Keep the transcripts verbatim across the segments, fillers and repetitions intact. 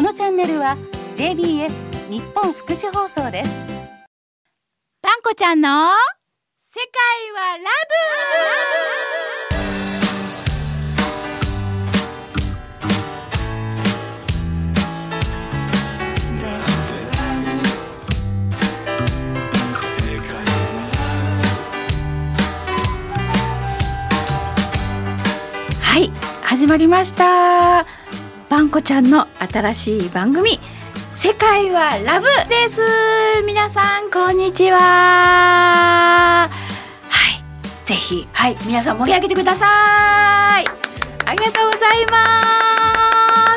のチャンネルは ジェイビーエス 日本福祉放送です。 パンコちゃんの世界はラブ。はい、始まりました。パンコちゃんの新しい番組、世界はラブです。皆さんこんにちは。はい、ぜひ、はい、皆さん盛り上げてください。ありがとうございます。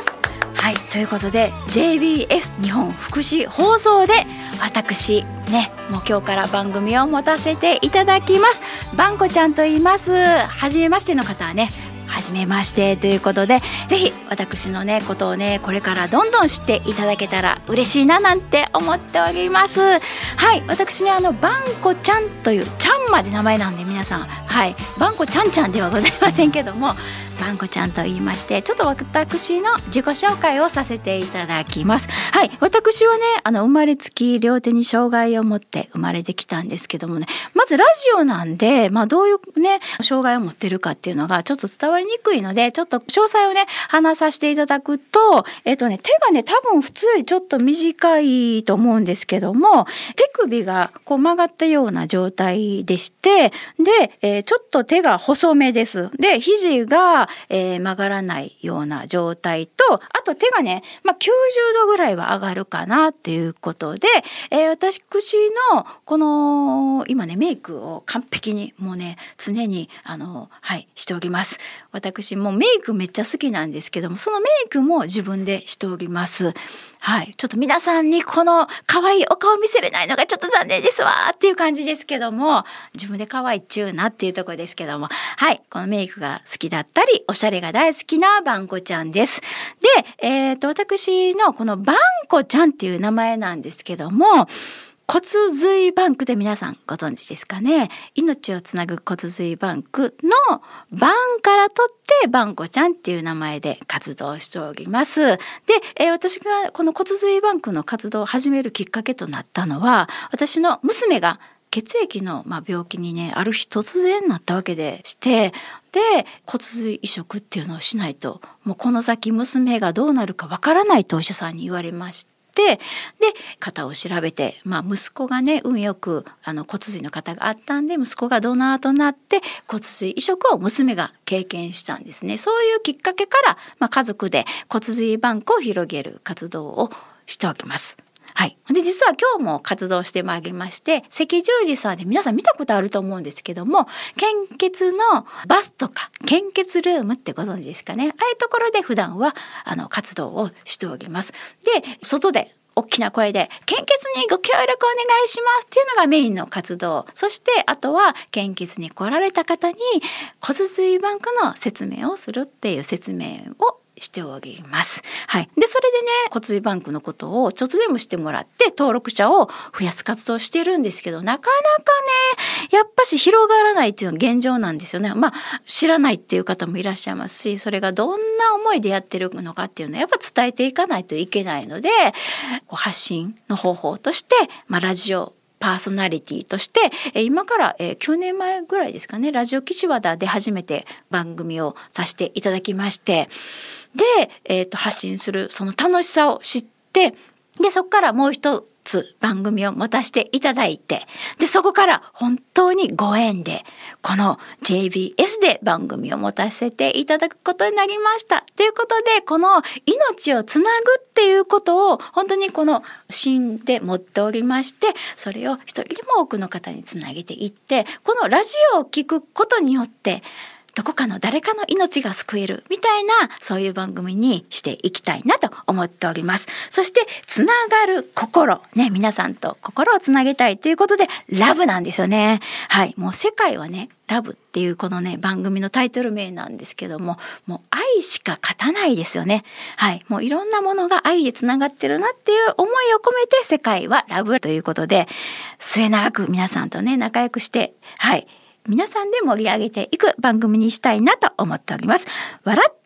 はい、ということで ジェイビーエス 日本福祉放送で私ね、もう今日から番組を持たせていただきます。パンコちゃんと言います。初めましての方はね、はじめましてということで、ぜひ私のねことをねこれからどんどん知っていただけたら嬉しいななんて思っております。はい、私ねあのバンコちゃんというちゃんまで名前なんで、皆さん、はい、バンコちゃんちゃんではございませんけども、バンコちゃんと言いまして、ちょっと私の自己紹介をさせていただきます。はい、私はねあの生まれつき両手に障害を持って生まれてきたんですけどもね、まずラジオなんで、まあ、どういうね障害を持ってるかっていうのがちょっと伝わりにくいので、ちょっと詳細をね話させていただくと、えっとね手がね多分普通よりちょっと短いと思うんですけども、手首がこう曲がったような状態でして、で、えー、ちょっと手が細めです。で、肘がえー、曲がらないような状態と、あと手がね、まあ、きゅうじゅうどぐらいは上がるかなっていうことで、えー、私のこの今ねメイクを完璧にもうね常にあのはいしております。私もメイクめっちゃ好きなんですけども、そのメイクも自分でしております。はい、ちょっと皆さんにこの可愛いお顔見せれないのがちょっと残念ですわっていう感じですけども、自分で可愛いっちゅうなっていうところですけども、はい、このメイクが好きだったりおしゃれが大好きなバンコちゃんです。で、えーと、私のこのバンコちゃんっていう名前なんですけども、骨髄バンクで皆さんご存知ですかね。命をつなぐ骨髄バンクのバンから取ってバンコちゃんっていう名前で活動しております。で、えー、私がこの骨髄バンクの活動を始めるきっかけとなったのは、私の娘が血液のまあ病気にねある日突然なったわけでして、で骨髄移植っていうのをしないともうこの先娘がどうなるかわからないとお医者さんに言われまして、で型を調べて、まあ、息子がね運よくあの骨髄の型があったんで、息子がドナーとなって骨髄移植を娘が経験したんですね。そういうきっかけから、まあ、家族で骨髄バンクを広げる活動をしております。はい、で実は今日も活動してまいりまして、赤十字さんで皆さん見たことあると思うんですけども、献血のバスとか献血ルームってご存知ですかね。ああいうところで普段はあの活動をしております。で外で大きな声で献血にご協力お願いしますっていうのがメインの活動。そしてあとは献血に来られた方に骨髄バンクの説明をするっていう説明をしております。はい。で、それでね、骨髄バンクのことをちょっとでもしてもらって登録者を増やす活動をしてるんですけど、なかなかね、やっぱし広がらないっていうのが現状なんですよね。まあ、知らないっていう方もいらっしゃいますし、それがどんな思いでやってるのかっていうのはやっぱ伝えていかないといけないので、こう発信の方法として、まあ、ラジオパーソナリティとして今からきゅうねんまえぐらいですかね、ラジオ岸和田で初めて番組をさせていただきまして、で、えーと、発信するその楽しさを知って、でそこからもう一つ番組を持たせていただいて、でそこから本当にご縁でこの ジェイビーエス で番組を持たせていただくことになりました。ということで、この命をつなぐっていうことを本当にこの芯で持っておりまして、それを一人でも多くの方につなげていって、このラジオを聞くことによってどこかの誰かの命が救えるみたいな、そういう番組にしていきたいなと思っております。そしてつながる心ね、皆さんと心をつなげたいということでラブなんですよね。はい、もう世界はねラブっていうこのね番組のタイトル名なんですけども、もう愛しか勝たないですよね。はい、もういろんなものが愛でつながってるなっていう思いを込めて世界はラブということで、末永く皆さんとね仲良くして、はい、皆さんで盛り上げていく番組にしたいなと思っております。笑って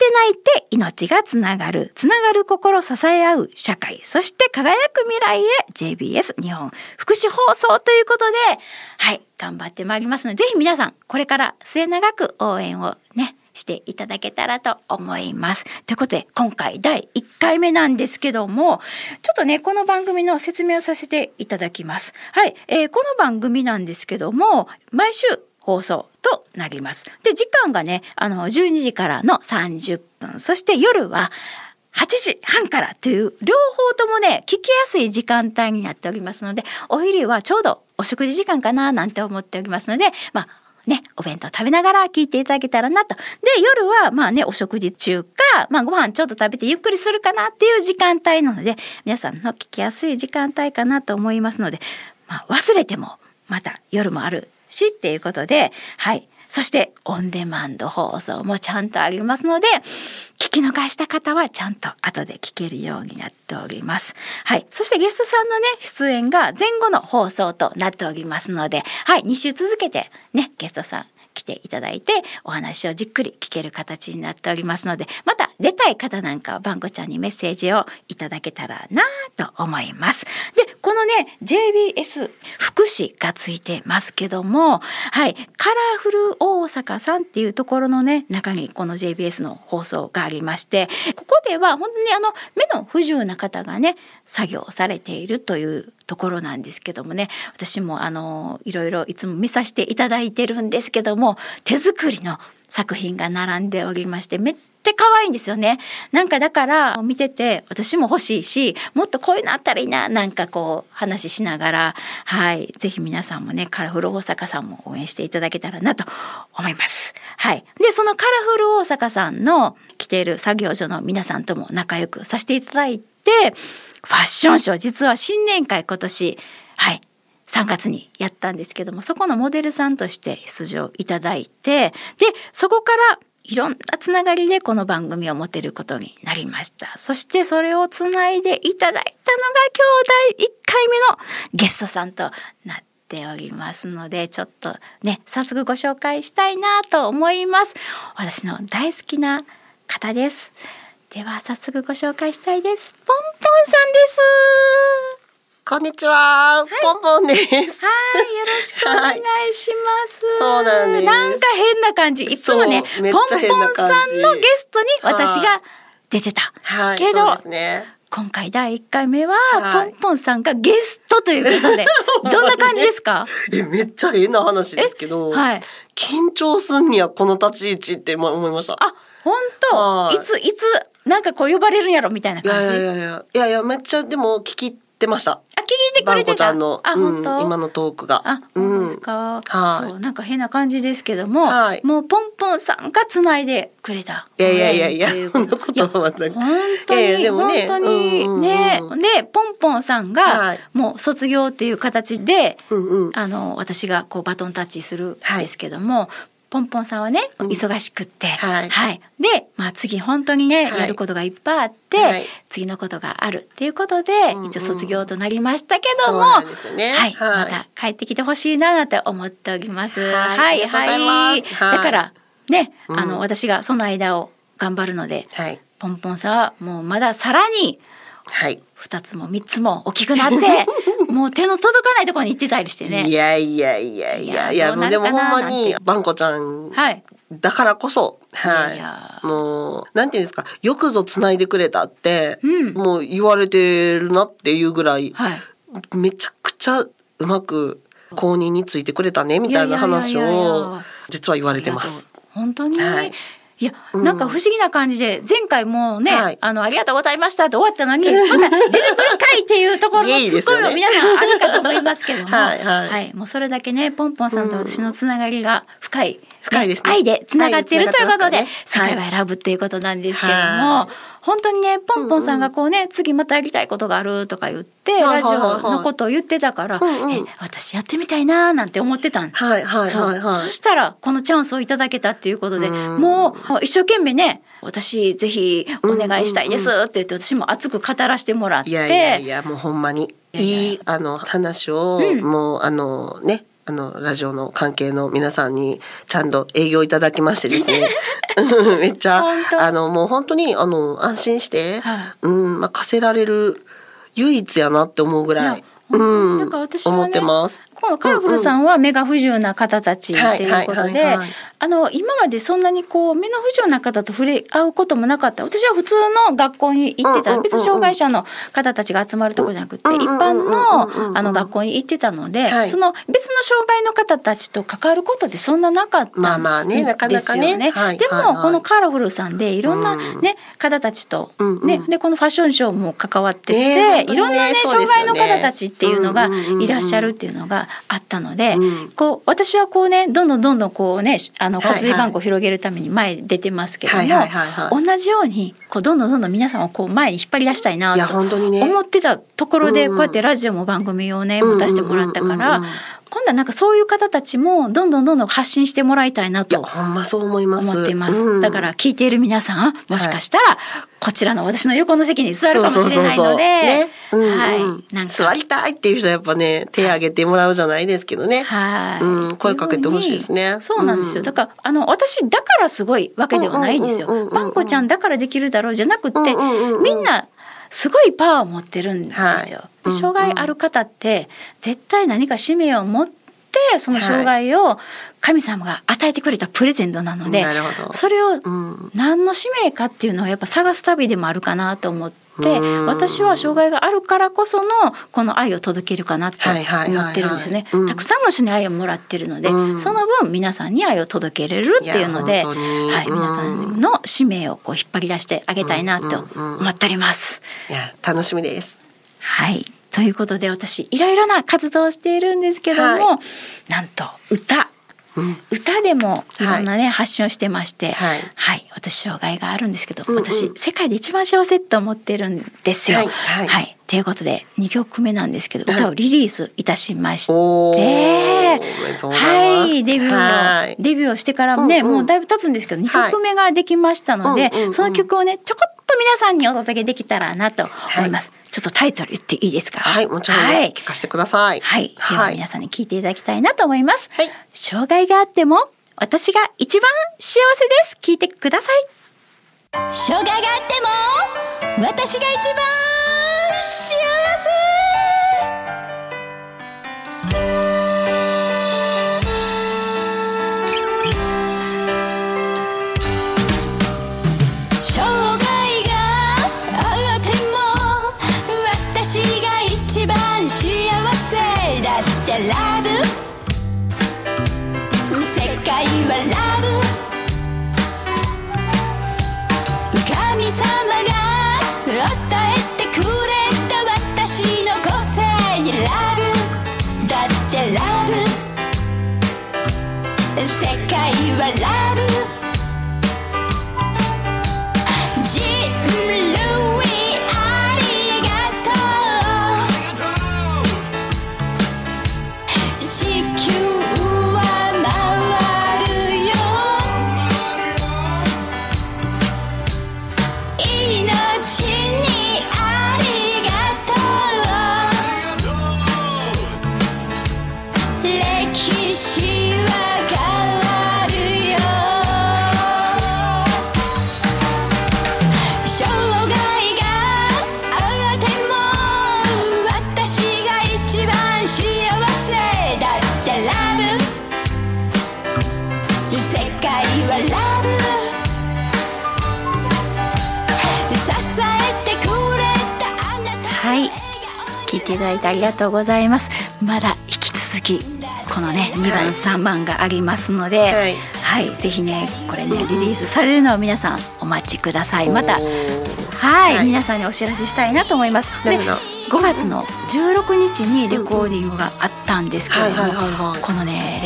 ないて命がつながる、つながる心支え合う社会、そして輝く未来へ ジェイビーエス 日本福祉放送ということで、はい頑張ってまいりますので、ぜひ皆さんこれから末永く応援をねしていただけたらと思います。ということで今回だいいっかいめなんですけども、ちょっとねこの番組の説明をさせていただきます。はい、えー、この番組なんですけども毎週放送となります。で時間がねあのじゅうにじからのさんじゅっぷん、そして夜ははちじはんからという両方ともね聞きやすい時間帯になっておりますので、お昼はちょうどお食事時間かななんて思っておりますので、まあね、お弁当食べながら聞いていただけたらなと。で夜はまあねお食事中か、まあ、ご飯ちょっと食べてゆっくりするかなっていう時間帯なので、皆さんの聞きやすい時間帯かなと思いますので、まあ、忘れてもまた夜もあるしっていうことで、はい、そしてオンデマンド放送もちゃんとありますので、聞き逃した方はちゃんと後で聞けるようになっております。はい、そしてゲストさんのね出演が前後の放送となっておりますので、はい、に週続けてねゲストさん来ていただいてお話をじっくり聞ける形になっておりますので、また出たい方なんかはバンコちゃんにメッセージをいただけたらなと思います。でこのね ジェイビーエス 福祉がついてますけども、はい、カラフル大阪さんっていうところのね中にこの ジェイビーエス の放送がありまして、ここでは本当にあの目の不自由な方がね作業されているというところなんですけどもね、私もあのいろいろいつも見させていただいてるんですけども、手作りの作品が並んでおりまして、めっちゃ可愛いんですよね。なんかだから見てて私も欲しいし、もっとこういうのあったらいいな、なんかこう話しながら、はい、ぜひ皆さんもねカラフル大阪さんも応援していただけたらなと思います。はい、でそのカラフル大阪さんの来ている作業所の皆さんとも仲良くさせていただいて、ファッションショー、実は新年会今年はいさんがつにやったんですけども、そこのモデルさんとして出場いただいて、でそこからいろんなつながりでこの番組を持てることになりました。そしてそれをつないでいただいたのが今日だいいっかいめのゲストさんとなっておりますので、ちょっとね早速ご紹介したいなと思います。私の大好きな方です。では早速ご紹介したいです。ポンポンさんです。 こんにちは、はい、ポンポンです。はい、よろしくお願いします。 はい、そうなんです。 なんか変な感じ。いつもね、ポンポンさんのゲストに私が出てた。はい、けど、そうですね、今回だいいっかいめは、はい、ポンポンさんがゲストということで、どんな感じですか？ え、めっちゃ変な話ですけど、はい、緊張すんにはこの立ち位置って思いました。 あ、本当？いついつなんかこう呼ばれるんやろみたいな感じ。 いやいやいやいやいや、めっちゃでも聞きてました。 あ、聞いてくれてた。バンコちゃんの、 あ、 うん、今のトークが。 あ、そうですか。はい、そう、なんか変な感じですけども、はい、もうポンポンさんがつないでくれた。 いやいやいやいや、そんなことはまた。 本当に、いやいやでもね、本当に、うんうん、ね、でポンポンさんがもう卒業っていう形で、うんうん、あの私がこうバトンタッチするんですけども。はい、ポンポンさんはね、うん、忙しくって、はいはい、で、まあ、次本当にね、はい、やることがいっぱいあって、はい、次のことがあるっていうことで、うんうん、一応卒業となりましたけども、そうなんですよね、はいはい、また帰ってきてほしいななんて思っております。はいはいはい、だからね、うん、あの私がその間を頑張るので、はい、ポンポンさんはもうまださらにふたつもみっつも大きくなってもう手の届かないところに行ってたりしてね。 いやいやいやいやいや、でもほんまにバンコちゃんだからこそ、はい、いやもうなんていうんですか、よくぞつないでくれたって、うん、もう言われてるなっていうぐらい、はい、めちゃくちゃうまく公認についてくれたねみたいな話を実は言われてます。 本当に、はい、いや、なんか不思議な感じで、前回もね、はい、あのありがとうございましたって終わったのに、また出てくるかいっていうところのツッコミも皆さんあるかと思いますけども、はいはいはい、もうそれだけね、ポンポンさんと私のつながりが深い、深いですね、愛でつながっているということで、はい、世界は選ぶっていうことなんですけども、はい、本当にね、ポンポンさんがこうね、うんうん、次またやりたいことがあるとか言って、はいはいはいはい、ラジオのことを言ってたから、うんうん、え私やってみたいななんて思ってたんです、はいはいはいはい、そ, そしたらこのチャンスをいただけたっていうことで、うん、もう一生懸命ね、私ぜひお願いしたいですって言って、私も熱く語らせてもらって、いやいやいや、もうほんまにいいあの話を、うん、もうあのね、 あのラジオの関係の皆さんにちゃんと営業いただきましてですねめっちゃあのもう本当にあの安心して、はい、うんまあ、課せられる唯一やなって思うぐらい、うん、 なんか私はね、 思ってます。 このカラフルさんは目が不自由な方たちっていうことで、あの今までそんなにこう目の不自由な方と触れ合うこともなかった。私は普通の学校に行ってた、別に障害者の方たちが集まるところじゃなくて、一般のあの学校に行ってたので、その別の障害の方たちと関わることってそんななかったんですよね。まあまあね、なかなかね。でもこのカラフルさんでいろんなね方たちとね、でこのファッションショーも関わってて、いろんなね障害の方たちっていうのがいらっしゃるっていうのがあったので、こう私はこうねどんどんどんどんこうねあの骨髄バンクを広げるために前に出てますけども、同じようにこうどんどんどんどん皆さんをこう前に引っ張り出したいなと思ってたところで、こうやってラジオも番組をね持たせてもらったから、今度はなんかそういう方たちもどんどんどんどん発信してもらいたいなと思っています。だから聞いている皆さん、もしかしたらこちらの私の横の席に座るかもしれないので、 座りたいっていう人はやっぱね手挙げてもらうじゃないですけどね、はい、うん、声かけてほしいですね。 そうなんですよ。だからあの私だからすごいわけではないんですよ。バンコちゃんだからできるだろうじゃなくて、みんなすごいパワーを持ってるんですよ。はい、障害ある方って絶対何か使命を持ってその障害を神様が与えてくれたプレゼントなので、はい、それを何の使命かっていうのをやっぱ探す旅でもあるかなと思って、私は障害があるからこそのこの愛を届けるかなと思ってるんですね。たくさんの人に愛をもらってるので、うん、その分皆さんに愛を届けれるっていうので、はい、皆さんの使命をこう引っ張り出してあげたいなと思っております。 いや楽しみです。 はい、ということで私いろいろな活動をしているんですけども、はい、なんと歌うん、歌でもいろんなね、はい、発信をしてまして、はいはい、私障害があるんですけど、うんうん、私世界で一番幸せと思ってるんですよ。はいはいはい、ということでにきょくめなんですけど、歌をリリースいたしまして、はい、デビューを、はい、デビューをしてからね、うんうん、もうだいぶ経つんですけどにきょくめができましたので、はい、その曲をねちょこっと皆さんにお届けできたらなと思います。はい、ちょっとタイトル言っていいですか？ はい、もちろんです。はい、聞かせてください。 はい、では皆さんに聞いていただきたいなと思います。はい、障害があっても私が一番幸せです。聞いてください。障害があっても私が一番幸せ。ラブ世界はラブ神様が与えてくれた私の個性にラブだってラブ世界はラブ人類ありがとう地球は回るよ命にありがとう歴史は変わるよ障害があっても私が一番幸せだってラブ世界はラブ支えてくれたあなた。はい、聞いていただいてありがとうございます。まだ引き続きこのねにばん、はい、さんばんがありますので、はいはい、ぜひねこれねリリースされるのを皆さんお待ちください。また、はいはい、皆さんにお知らせしたいなと思います。でごがつのじゅうろくにちにレコーディングがあったんですけども、このねレ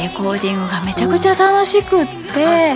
レコーディングがめちゃくちゃ楽しくって、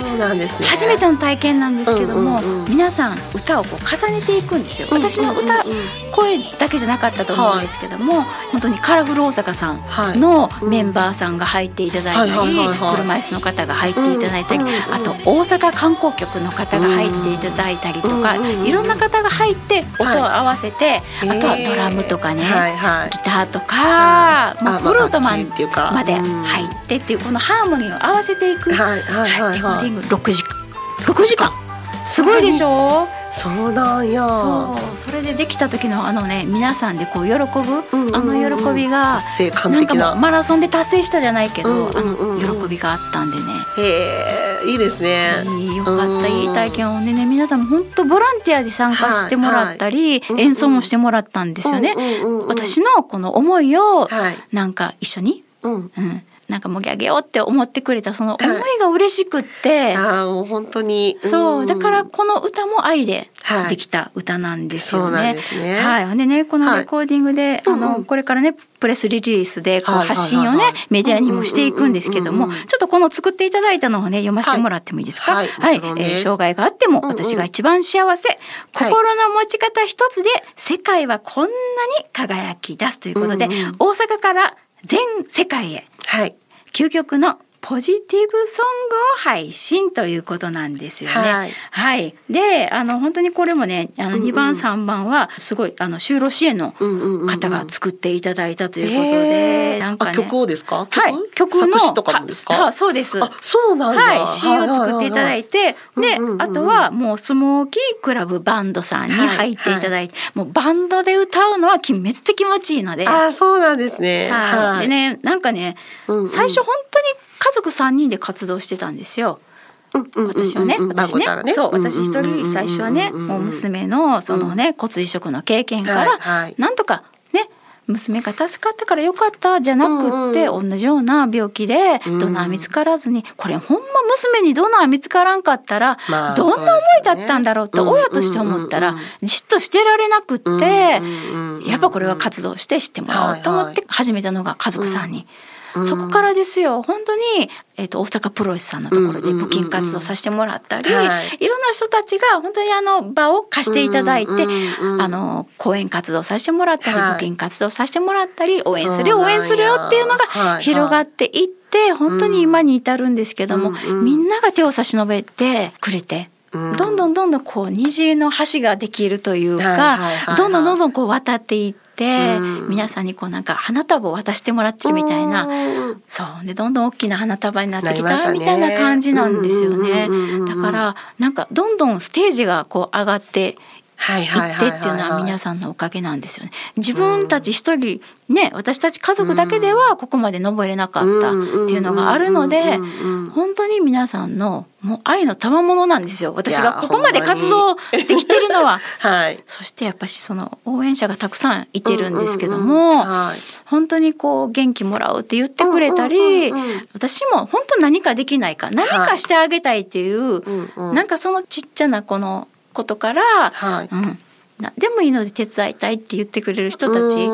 うん、そうなんですね、 初めての体験なんですけども、うんうんうん、皆さん歌をこう重ねていくんですよ。私の歌、うんうんうん、声だけじゃなかったと思うんですけども、はい、本当にカラフル大阪さんのメンバーさんが入っていただいたり、はいうん、車椅子の方が入っていただいたり、うんうんうん、あと大阪観光局の方が入っていただいたりとか、うんうんうん、いろんな方が入って音を合わせて、はい、あとはドラムとかね、はいはい、ギターとか、もうフルートマンまで入ってっていうこのハーモニーを合わせていく、はいはいはいはい、レコーディングろくじかんろくじかんすごいでしょ。 そうなんや。 そう、それでできた時のあのね、皆さんでこう喜ぶ、うんうんうん、あの喜びが達成感的な、 なんかもうマラソンで達成したじゃないけど、うんうんうんうん、あの喜びがあったんでね。 へえ、いいですね。 いい、よかった、いい体験をね、皆さんも本当ボランティアで参加してもらったり、はいはい、演奏もしてもらったんですよね、うんうんうんうん、私のこの思いをなんか一緒に、うんうんなんか盛り上げようって思ってくれたその思いが嬉しくって、 はい、あもう本当に、 うん、そうだからこの歌も愛でできた歌なんですよね。はい、そうなんですね。はい、でねこのレコーディングで、はい、あの、うんうん、これからねプレスリリースでこう発信をね、はいはいはいはい、メディアにもしていくんですけども、うんうんうんうん、ちょっとこの作っていただいたのをね読ませてもらってもいいですか。はい、はいはいえー、障害があっても私が一番幸せ、うんうん、心の持ち方一つで世界はこんなに輝き出すということで、うんうん、大阪から全世界へ、はい究極のポジティブソングを配信ということなんですよね。はい。はい、で、あの本当にこれもね、あのにばん、うんうん、さんばんはすごいあの就労支援の方が作っていただいたということで、 うんうんうん、なんかね、曲をですか？ はい、曲の作詞とかもですか？ はそうです。 あ、そうなんだ。 はい、詩を作っていただいて、で、うんうんうん、あとはもうスモーキークラブバンドさんに入っていただいて、はいはい、もうバンドで歌うのはめっちゃ気持ちいいので。 あ、そうなんですね。 はい。はい、でね、なんかね、うんうん、最初本当に家族さんにんで活動してたんですよ。私はね、私ね、そう、私一人最初はね、もう娘のそのね、骨移植の経験から、なんとかね、娘が助かったからよかったじゃなくって、同じような病気でドナー見つからずに、これほんま娘にドナー見つからんかったら、どんな思いだったんだろうって親として思ったら、じっとしてられなくって、やっぱこれは活動して知ってもらおうと思って始めたのが家族さんにん。そこからですよ。本当に、えーと、大阪プロレスさんのところで募金活動させてもらったり、うんうんうんはい、いろんな人たちが本当にあの場を貸していただいて、うんうん、あの講演活動させてもらったり、はい、募金活動させてもらったり、応援するよ応援するよっていうのが広がっていって、はいはい、本当に今に至るんですけども、うんうん、みんなが手を差し伸べてくれて。うん、どんどんどんどんこう虹の橋ができるというか、はいはいはいはい、どんどんどんどんこう渡っていって、うん、皆さんにこうなんか花束を渡してもらってるみたいな、うん、そうでどんどん大きな花束になってきたみたいな感じなんですよね。だからなんかどんどんステージがこう上がって行ってっていうのは皆さんのおかげなんですよね。自分たち一人ね、私たち家族だけではここまで登れなかったっていうのがあるので、本当に皆さんのもう愛の賜物なんですよ。私がここまで活動できてるのは、はい、そしてやっぱしその応援者がたくさんいてるんですけども、うんうんうんはい、本当にこう元気もらうって言ってくれたり、うんうんうんうん、私も本当何かできないか何かしてあげたいっていう、はい、なんかそのちっちゃなこのことから、はいうん、何でもいいので手伝いたいって言ってくれる人たち、うん、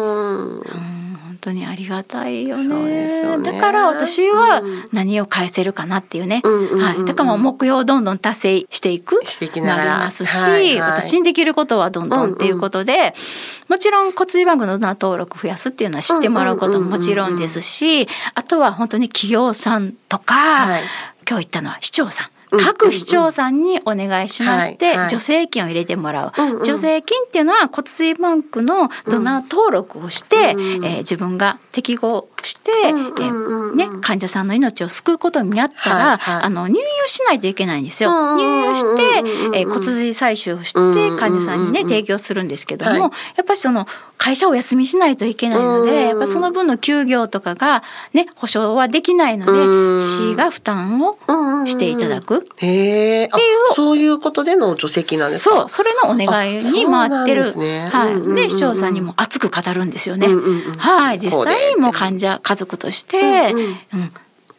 本当にありがたいよね。そうですよね。だから私は何を返せるかなっていうね、うんうんはい、だからもう目標をどんどん達成していくなりますし、はいはい、私にできることはどんどんっていうことで、うんうん、もちろん骨髄バンクのドナー登録増やすっていうのは知ってもらうことももちろんですし、あとは本当に企業さんとか、はい、今日言ったのは市長さん各市長さんにお願いしまして、うんうんうん、助成金を入れてもらう、はいはい、助成金っていうのは骨髄バンクのドナー登録をして、うんえー、自分が適合して、うんうんうんえーね、患者さんの命を救うことになったら、はいはい、あの入院をしないといけないんですよ。入院して、えー、骨髄採取をして患者さんにね提供するんですけども、はい、やっぱりその会社をお休みしないといけないので、やっぱその分の休業とかがね保証はできないので、市が負担をしていただくへーっていう、そういうことでの助成金なんですか？ そう、それのお願いに回ってる。ねはいうんうんうん、で市長さんにも熱く語るんですよね。うんうんうん、はい、実際もう患者家族として、うんうんうん、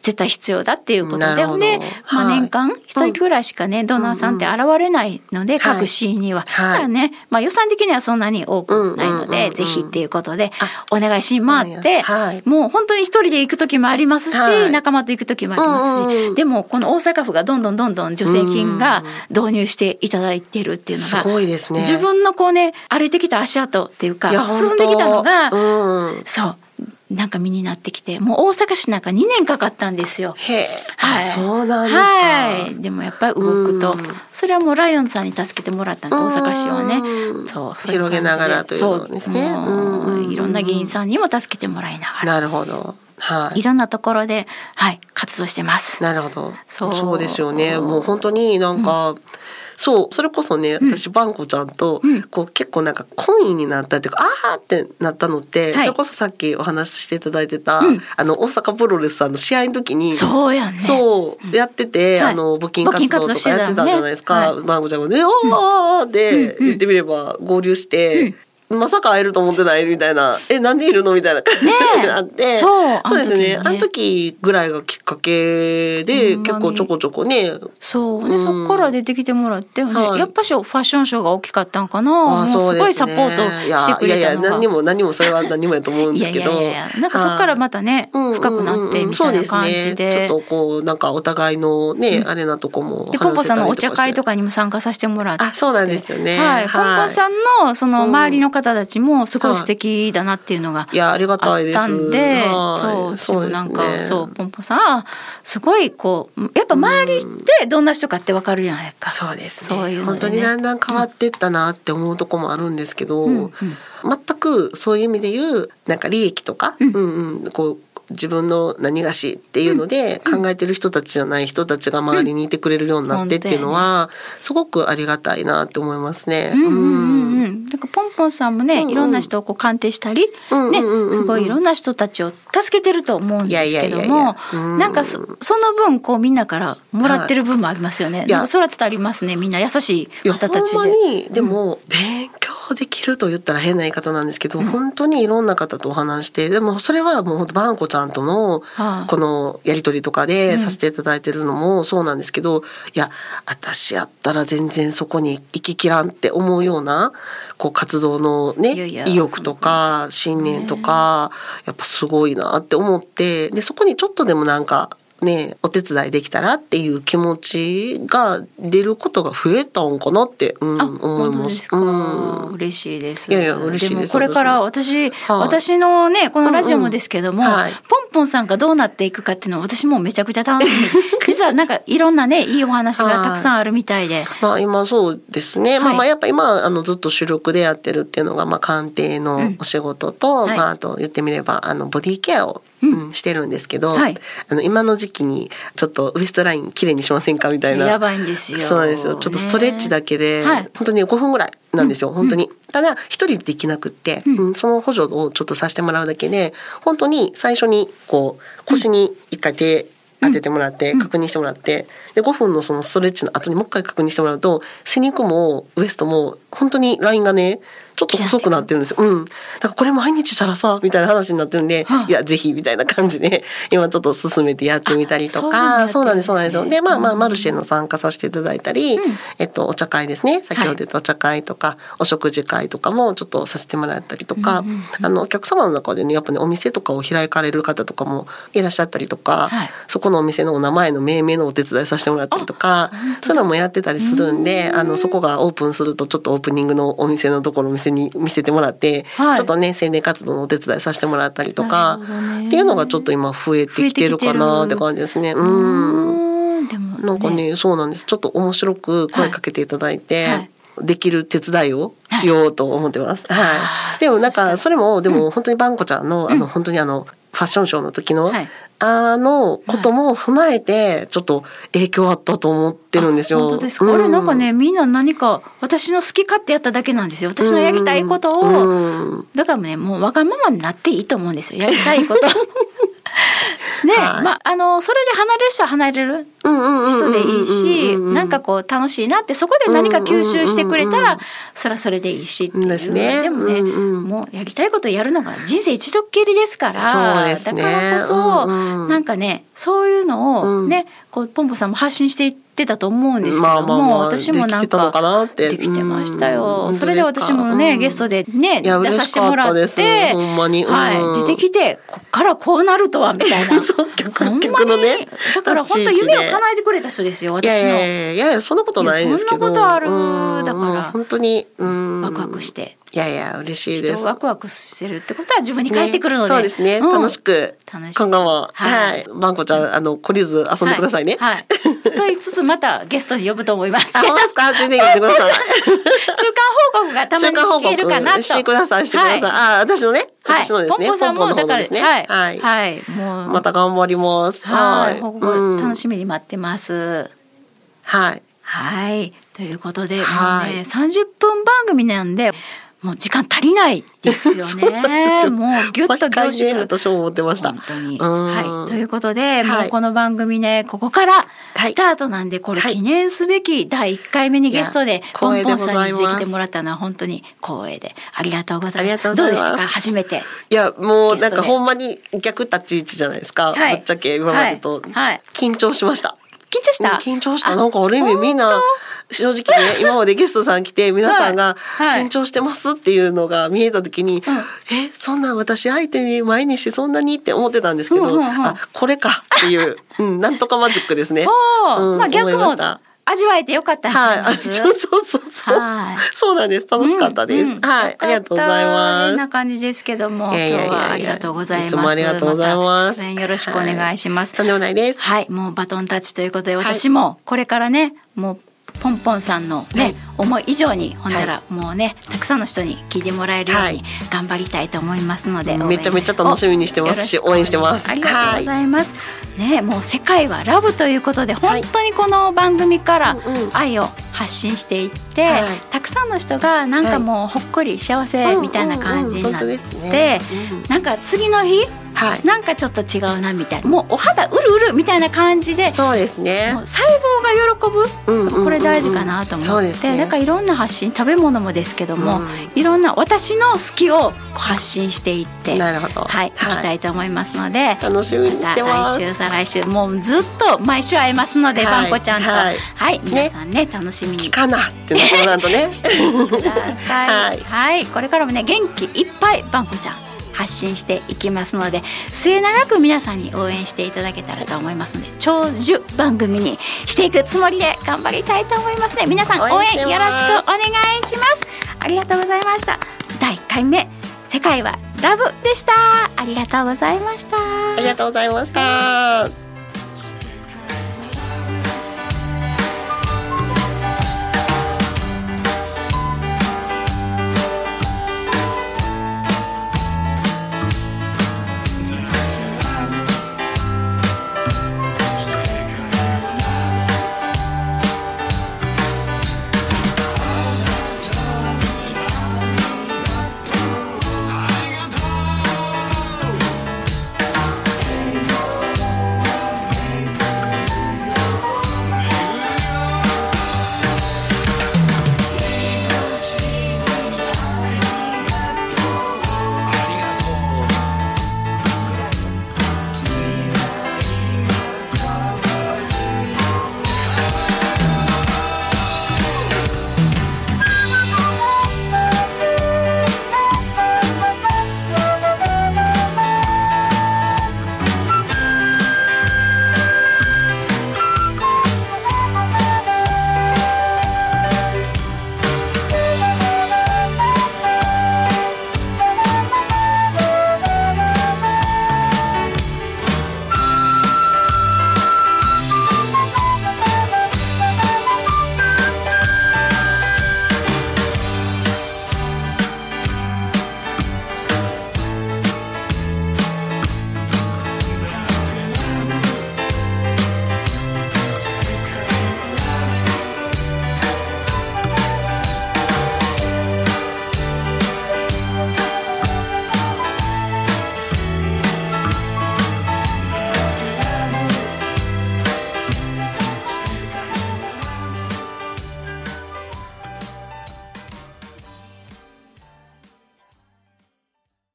絶対必要だっていうことで、で、まあ、年間一人ぐらいしかね、ドナーさんって現れないので、各シーンには、はい、だからね、まあ、予算的にはそんなに多くないので、ぜひっていうことでお願いしますって、はい、もう本当に一人で行く時もありますし、はい、仲間と行く時もありますし、でもこの大阪府がどんどんどんどん助成金が導入していただいてるっていうのが、 すごいですね。 自分のこうね、歩いてきた足跡っていうか進んできたのが、うん、そうなんか身になってきて、もう大阪市なんかにねんかかったんですよ。 へえ、はい、そうなんですか。 はい、でもやっぱり動くと、それはもうライオンさんに助けてもらったんで、大阪市をね、 そうそう広げながらというのですね。 そういろんな議員さんにも助けてもらいながら。 なるほど。はい、 いろんなところで、はい、活動してます。 なるほど。そう、そうですよね。もう本当になんか、うん、そうそれこそね、私バンコちゃんと、うん、こう結構なんか懇意になったっていうか、あーってなったのって、はい、それこそさっきお話ししていただいてた、うん、あの大阪プロレスさんの試合の時にそうやね、 そうやってて、うん、あの募金活動とかやってたじゃないですか。ね、バンコちゃんがね、おーって言ってみれば合流して。うんうんまさか会えると思ってないみたいな、えなんでいるのみたいな感じになって、ね、そうそうですね、あの時ぐらいがきっかけで、うん、結構ちょこちょこね、 そうね、うん、そっから出てきてもらって、はい、やっぱしファッションショーが大きかったんかな。もうすごいサポートしてくれたのが、いやいやいや何も何もそれは何もやと思うんですけど、いやいやいやなんかそっからまたね、は深くなってみたいな感じで、うんうんうん、そうですね、 ちょっとこうなんかお互いのね、うん、あれなとこもで、ポンポさんのお茶会とかにも参加させてもらって、 あそうなんですよね、 はい、ポンポさんのその周りの方たちもすごい素敵だなっていうのがあったんで、そうそうなんかそうポンポさんすごいこうやっぱ周りってどんな人かってわかるじゃないか。 そうですね。そういうのでね、本当にだんだん変わっていったなって思うとこもあるんですけど、うんうん、全くそういう意味で言うなんか利益とか、うんうんうん、こう自分の何がしっていうので考えてる人たちじゃない人たちが周りにいてくれるようになってっていうのはすごくありがたいなって思いますね。 うんうんうんうん、だからポンポンさんもね、うんうん、いろんな人をこう鑑定したり、うんうんうんうん、ね、すごいいろんな人たちを助けてると思うんですけども、なんか そ, その分こうみんなからもらってる分もありますよね。はい、なんかそれは伝わりますね。みんな優しい方たちで。 ほんまにでも、うん、勉強できると言ったら変な言い方なんですけど、うん、本当にいろんな方とお話して、でもそれはもう本当バンコちゃんとのこのやり取りとかでさせていただいてるのもそうなんですけど、うん、いや私やったら全然そこに行ききらんって思うようなこう活動のね、いやいや意欲とか信念とか、ね、やっぱすごいなって思って、でそこにちょっとでもなんかね、お手伝いできたらっていう気持ちが出ることが増えたんかなって、うん、思います。ですか、うん、 嬉しいです。 いやいや嬉しいです。でもこれから私、はい、私のねこのラジオもですけども、うんうんはい、ポンポンさんがどうなっていくかっていうのは私もめちゃくちゃ楽しみ実はなんかいろんなねいいお話がたくさんあるみたいで、 まあ今そうですね、はい、まあまあやっぱ今あのずっと主力でやってるっていうのがまあ鑑定のお仕事と、うんはい、まああと言ってみればあのボディケアをうん、してるんですけど、はい、あの今の時期にちょっとウエストラインきれいにしませんかみたいな。 やばいんですよ。 そうなんですよ。ちょっとストレッチだけで、ね、本当にごふんぐらいなんですよ、うん、本当に。ただ一人できなくって、うん、その補助をちょっとさせてもらうだけで本当に最初にこう腰に一回手当ててもらって確認してもらって、でごふんのそのストレッチの後にもう一回確認してもらうと背肉もウエストも本当にラインがねちょっと細くなってるんですよ。うん。だからこれ毎日したらさみたいな話になってるんで、はあ、いやぜひみたいな感じで今ちょっと進めてやってみたりとか、そうなんですそうなんですよ。でまあまあマルシェの参加させていただいたり、うん、えっとお茶会ですね。先ほど言ったお茶会とか、はい、お食事会とかもちょっとさせてもらったりとか、うんうんうん、あのお客様の中でねやっぱねお店とかを開かれる方とかもいらっしゃったりとか、はい、そこのお店のお名前の命名のお手伝いさせてもらったりとか、そういうのもやってたりするんで、あのそこがオープンするとちょっとオープニングのお店のところお店に見せてもらって、はい、ちょっとね宣伝活動のお手伝いさせてもらったりとかっていうのがちょっと今増えてきてるかなって感じですね。うん。でもね、なんかねそうなんです。ちょっと面白く声かけていただいて、はいはい、できる手伝いをしようと思ってます。はい。はい、でもなんかそれもでも本当にバンコちゃんの、うん、あの本当にあのファッションショーの時の、はい、あのことも踏まえてちょっと影響あったと思ってるんですよ。 本当ですか。うん、あれなんかねみんな何か私の好き勝手やっただけなんですよ。私のやりたいことを、うん、だからねもうわがままになっていいと思うんですよ。やりたいことね、はい、まああのそれで離れる人は離れる人でいいし、なんかこう楽しいなってそこで何か吸収してくれたらそれはそれでいいしっていうですね。でもね、うんうん、もうやりたいことやるのが人生一度っきりですから、そうですね、だからこそ、うんうん、なんかねそういうのをね、うん、こうポンポさんも発信していってたと思うんですけども、まあまあまあ、私もなんかできてましたよ。それで私もね、うん、ゲストでね出させてもらって、 ほんまに、うん、 はい、出てきてこっからこうなるとはみたいなそうほんまに、ね、 だから本当夢を叶えてくれた人ですよ私の。いやいやいやいやそんなことないですけど、 そんなことある、うん、だから本当に、うん、 ワクワクしていやいや嬉しいです。 人ワクワクしてるってことは自分に返ってくるので、 ね、そうですね、うん、楽しく今後も、 はいはい、バンコちゃんあの懲りず遊んでくださいね、 はいはい、と言いつつまたゲストに呼ぶと思います。 あ、ほんまですか？全然呼んでください。 中間報告がたまに聞けるかなと。 してくださいしてください、はい、あ、私のね、 はい、 私のですね、 ポンポさんもポンポの方ですね、 はい、 はい、 はい、もうまた頑張ります。 はい、報告楽しみに待ってます。 はい、 はい、ということで、 はい、 もうねさんじゅっぷん番組なんで。もう時間足りないですよね。もうギュッと凝縮、 ね、私も思ってました。 本当に。はい。ということで、はい、もうこの番組ねここからスタートなんで、はい、これ記念すべきだいいっかいめにゲストでポンポンさんに出てきてもらったのは本当に光栄でありがとうございます。どうでしたか初めて。 いやもうなんかほんまに逆立ち位置じゃないですか。はい、ぶっちゃけ今までと、はい、緊張しました。 緊張した？ 緊張した。なんかある意味みんな正直ね今までゲストさん来て皆さんが緊張してますっていうのが見えた時に、はい、えそんな私相手に前にしてそんなにって思ってたんですけど、うんうんうん、あこれかっていう、うん、なんとかマジックですね。 うん、まあ逆も味わえてよかったはい、そうそうそうそう、はい、そうなんです。楽しかったです。うんうん、はい、ありがとうございます。 こんな感じですけども、いやいやいやいや今日はありがとうございます。 いつもありがとうございます。 またよろしくお願いします。 はい、とんでもないです。 はい、もうバトンタッチということで私もこれからねもうポンポンさんのね、はい、思い以上にほんならもうね、はい、たくさんの人に聞いてもらえるように頑張りたいと思いますので、 はい、めちゃめちゃ楽しみにしてますし応援してます。 ありがとうございます、はい、ね、もう世界はラブということで本当にこの番組から愛を発信していって、はい、たくさんの人がなんかもうほっこり幸せみたいな感じになって、なんか次の日はい、なんかちょっと違うなみたいな、もうお肌うるうるみたいな感じで、 そうですね、 もう細胞が喜ぶ、うんうんうんうん、これ大事かなと思って、ね、だからいろんな発信、食べ物もですけども、うん、いろんな私の好きを発信していって、 なるほど、 はい、いきたいと思いますので、 楽しみにしてます。 来週再来週もうずっと毎週会えますので、はい、バンコちゃんと、はい、はい、皆さんね、楽しみに聞かなってなことなんとねしてください、はいはい、これからもね元気いっぱいバンコちゃん発信していきますので、末永く皆さんに応援していただけたらと思いますので、長寿番組にしていくつもりで頑張りたいと思いますね。皆さん応援よろしくお願いします。ありがとうございました。だいいっかいめ世界はラブでした。ありがとうございました。 ありがとうございました。